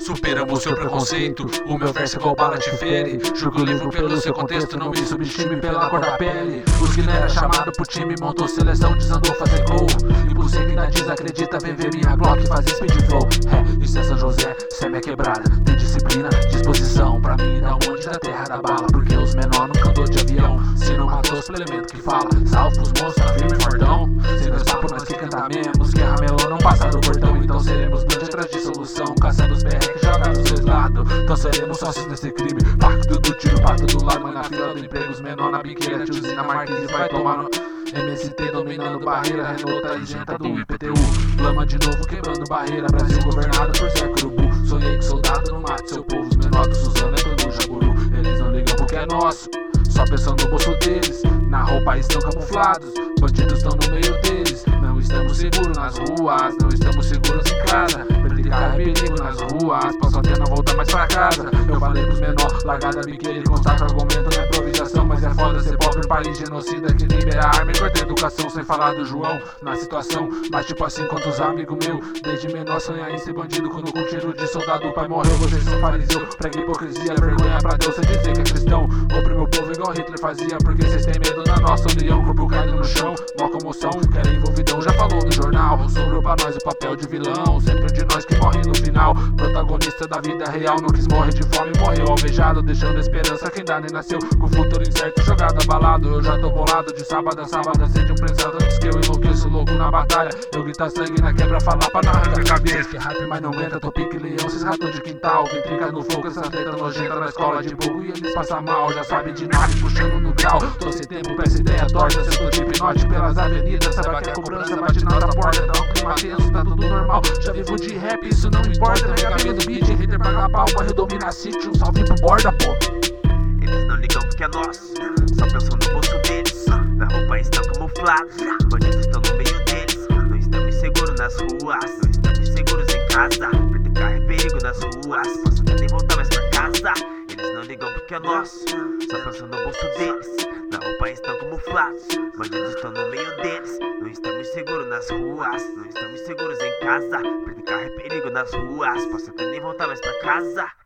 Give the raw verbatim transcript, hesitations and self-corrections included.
superamos seu preconceito. O meu verso igual bala te fere. Julgo o livro pelo seu contexto, não me subestime pela cor da pele. Os que não era chamado pro time, montou seleção, desandou fazer gol. E por ser que ainda desacredita, vem ver minha Glock fazer speed flow. É, isso é São José, semi é quebrada. Tem disciplina, disposição, pra mim dá um monte da terra da bala. Porque os menor nunca andou de avião. Se não matou os elementos que fala, salve pros monstros, tá firme e fortão. Se nós papo, nós que canta menos, que ramelão não passa do portão. Então seremos blend atrás de solução, caçando os P R que joga dos dois lados. Então seremos sócios nesse crime, pacto do tiro pra todo lado. Mas na fila do emprego, os menor na biqueira, tiozinho na marquise vai tomar no M S T dominando barreira, Renault tá isenta do I P T U. Lama de novo quebrando barreira, Brasil governado por Zé Curubu. Sonhei que soldado não mate seu povo, os menor do Suzano é todo jaburu. Eles não ligam porque é nosso, só pensando no bolso deles. Na roupa estão camuflados, bandidos estão no meio deles. Não estamos seguros nas ruas, não estamos seguros em casa. Perder carro é perigo nas ruas, posso até não voltar mais pra casa. Eu falei pros menor, largada biqueira e contato, argumento não é improvisação. Mas é foda ser pobre, um país genocida que libera arma e corta educação. Sem falar do João na situação, mas tipo assim quanto os amigos meu. Desde menor sonhar em ser bandido, quando com tiro de soldado o pai morreu. Vocês são fariseu, prega hipocrisia, vergonha pra Deus, cê dizer que é cristão. Oprime o povo igual Hitler fazia, porque vocês têm medo da nossa união. Corpo caído no chão, mó comoção, querem envolvidão, já falou no jornal. Sobrou pra nós o papel de vilão, sempre de nós que morre no final. Protagonista da vida real, não quis morrer de fome, morreu alvejado, deixando esperança quem dá nem nasceu. Com o futuro incerto, jogado abalado, eu já tô bolado de sábado a sábado. Sede um prensado antes que eu enlouqueço louco na batalha. Eu gritar sangue na quebra, falar pra não arrancar a cabeça. Que hype, mas não aguenta, tô pique leão, esses ratos de quintal. Vem trinca no fogo, essa treta nojenta na escola de pouco. E eles passam mal, já sabe de nada, puxando no grau. Tô sem tempo, peço ideia torta, se eu tô de hipnote pelas avenidas. Sabe que a cobrança bate na nossa porta, dá um clima tenso, tá tudo normal. Já vivo de rap, isso não importa. Pega a do beat, hater paga pau, morre domina city, um salve pro borda, pô. Eles não ligam porque é nosso, só pensam no bolso deles. Na roupa estão camuflados, bandidos estão no meio deles. Não estamos seguros nas ruas, não estamos seguros em casa. Perder carro é perigo nas ruas, posso até nem voltar mais pra casa. Eles não ligam porque é nosso, só pensam no bolso deles. Na roupa estão camuflados, bandidos estão no meio deles. Não estamos seguros nas ruas, não estamos seguros em casa. Perder carro é perigo nas ruas, posso até nem voltar mais pra casa.